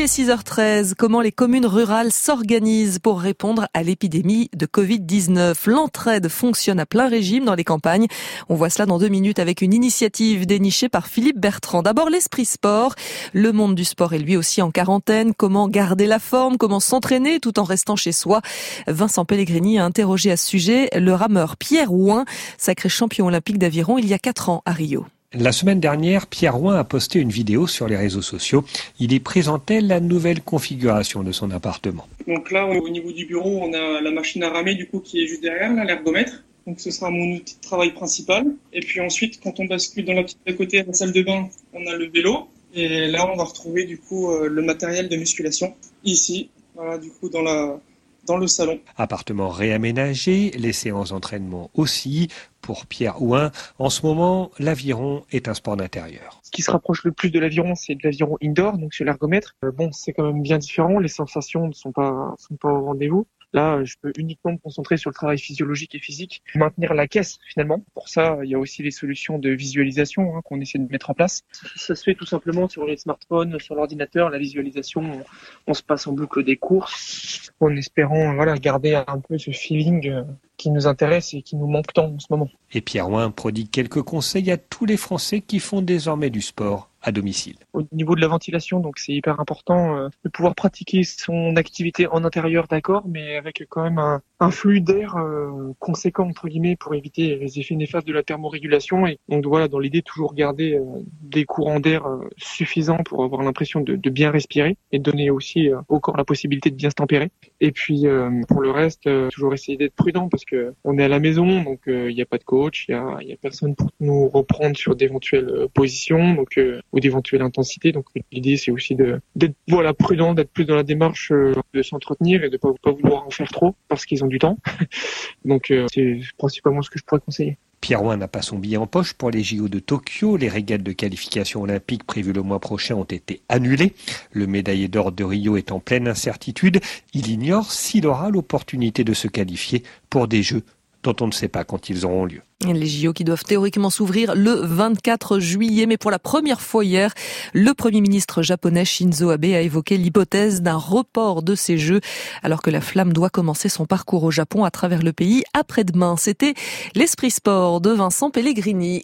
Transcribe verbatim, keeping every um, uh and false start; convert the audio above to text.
est six heures treize. Comment les communes rurales s'organisent pour répondre à l'épidémie de covid dix-neuf. L'entraide fonctionne à plein régime dans les campagnes. On voit cela dans deux minutes avec une initiative dénichée par Philippe Bertrand. D'abord, l'esprit sport. Le monde du sport est lui aussi en quarantaine. Comment garder la forme? Comment s'entraîner tout en restant chez soi? Vincent Pellegrini a interrogé à ce sujet le rameur Pierre Houin, sacré champion olympique d'aviron il y a quatre ans à Rio. La semaine dernière, Pierre Houin a posté une vidéo sur les réseaux sociaux. Il y présentait la nouvelle configuration de son appartement. Donc là, au niveau du bureau, on a la machine à ramer du coup qui est juste derrière, là, l'ergomètre. Donc ce sera mon outil de travail principal. Et puis ensuite, quand on bascule dans la petite à côté, la salle de bain, on a le vélo. Et là, on va retrouver du coup le matériel de musculation ici, voilà, du coup dans la dans le salon. Appartement réaménagé, les séances d'entraînement aussi. Pour Pierre Houin, en ce moment, l'aviron est un sport d'intérieur. Ce qui se rapproche le plus de l'aviron, c'est de l'aviron indoor, donc sur l'ergomètre. Euh, bon, c'est quand même bien différent, les sensations ne sont pas, sont pas au rendez-vous. Là, je peux uniquement me concentrer sur le travail physiologique et physique, maintenir la caisse finalement. Pour ça, il y a aussi les solutions de visualisation hein, qu'on essaie de mettre en place. Ça se fait tout simplement sur les smartphones, sur l'ordinateur. La visualisation, on, on se passe en boucle des courses, en espérant voilà garder un peu ce feeling euh, qui nous intéresse et qui nous manque tant en ce moment. Et Pierre Houin prodigue quelques conseils à tous les Français qui font désormais du sport à domicile. Au niveau de la ventilation, donc c'est hyper important euh, de pouvoir pratiquer son activité en intérieur, d'accord, mais avec quand même un, un flux d'air euh, conséquent entre guillemets pour éviter les effets néfastes de la thermorégulation. Et donc voilà, dans l'idée toujours garder euh, des courants d'air euh, suffisants pour avoir l'impression de, de bien respirer et de donner aussi euh, au corps la possibilité de bien se tempérer. Et puis euh, pour le reste, euh, toujours essayer d'être prudent parce que on est à la maison, donc il euh, n'y a pas de coach, il y a, y a personne pour nous reprendre sur d'éventuelles euh, positions, donc euh, ou d'éventuelles intensités. Donc l'idée c'est aussi de d'être voilà prudent, d'être plus dans la démarche euh, de s'entretenir et de pas, pas vouloir en faire trop parce qu'ils ont du temps. Donc euh, c'est principalement ce que je pourrais conseiller. Pierre Houin n'a pas son billet en poche pour les J O de Tokyo. Les régates de qualification olympique prévues le mois prochain ont été annulées. Le médaillé d'or de Rio est en pleine incertitude. Il ignore s'il aura l'opportunité de se qualifier pour des Jeux dont on ne sait pas quand ils auront lieu. Les J O qui doivent théoriquement s'ouvrir le vingt-quatre juillet, mais pour la première fois hier, le Premier ministre japonais Shinzo Abe a évoqué l'hypothèse d'un report de ces Jeux, alors que la flamme doit commencer son parcours au Japon à travers le pays après-demain. C'était l'Esprit Sport de Vincent Pellegrini.